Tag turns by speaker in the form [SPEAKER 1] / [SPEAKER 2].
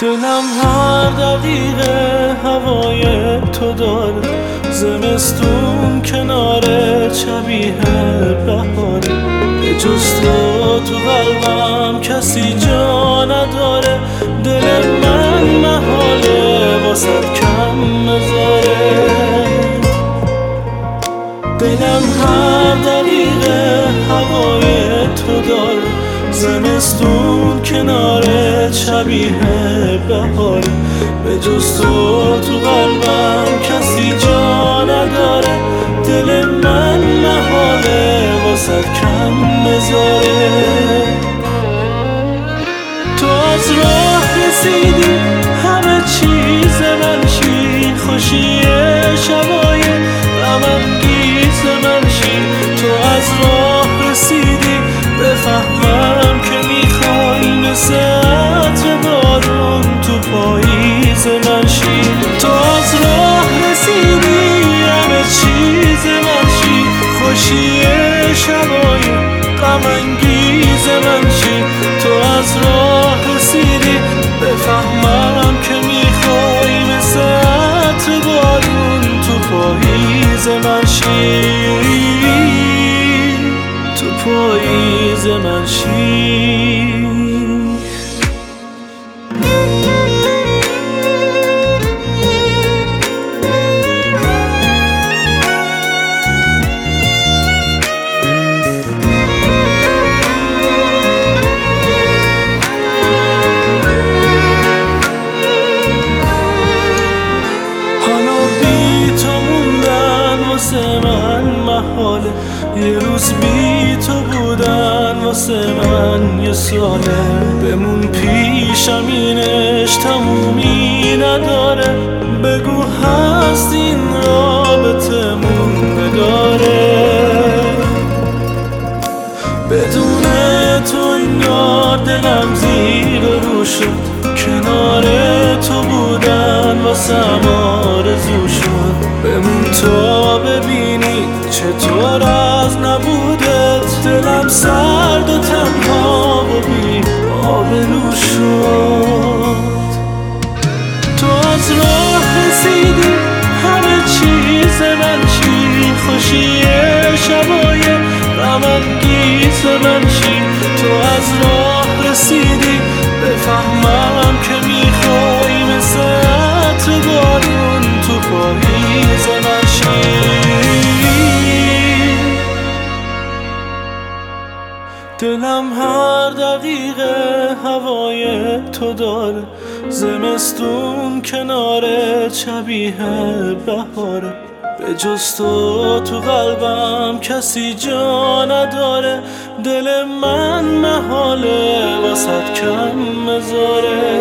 [SPEAKER 1] دلم هر دقیقه هوای تو داره، زمستون کنار شبیه بهاره. به جز تو قلبم کسی جا نداره، دل من محاله واسد کم بذاره. دلم هر دقیقه هوای تو داره، زمستون کنار شبیه بهاره. به جز تو قلبم کسی جا نداره، دل من محاله واسد کم بذاره. تو از راه رسیدی همه چیز من شی، خوشی شبای غم‌انگیز من شی. تو از راه رسیدی بفهمم که میخوای مثل عطر بارون تو پاییز من شی. تو از راه رسیدی همه چیز من شی، خوشی شبای غم‌انگیز من شی. تو از راه رسیدی بفهمم که میخوای مثل عطر بارون تو پاییز من شی، تو پاییز من شی. یه روز بی تو بودن واسه من یه ساله. بمون پیشم اینش تمومی نداره، بگو هست این رابطه موندگاره. بدون تو انگار دلم زیر رو شد، کنار تو بودن واسم آرزو شد. بمون تا ببینی چطور از نبودت دلم سرد و تنها و بی آبرو شد. تو از راه رسیدی همه چیز من شی، خوشی شبای غم‌انگیز من شی. تو از راه رسیدی بفهمم که میخوای مثل عطر بارون تو پاییز من شی. دلم هر دقیقه هوای تو داره، زمستون کنار شبیه بهاره. به جز تو قلبم کسی جا نداره، دل من محاله واسد کم بذاره.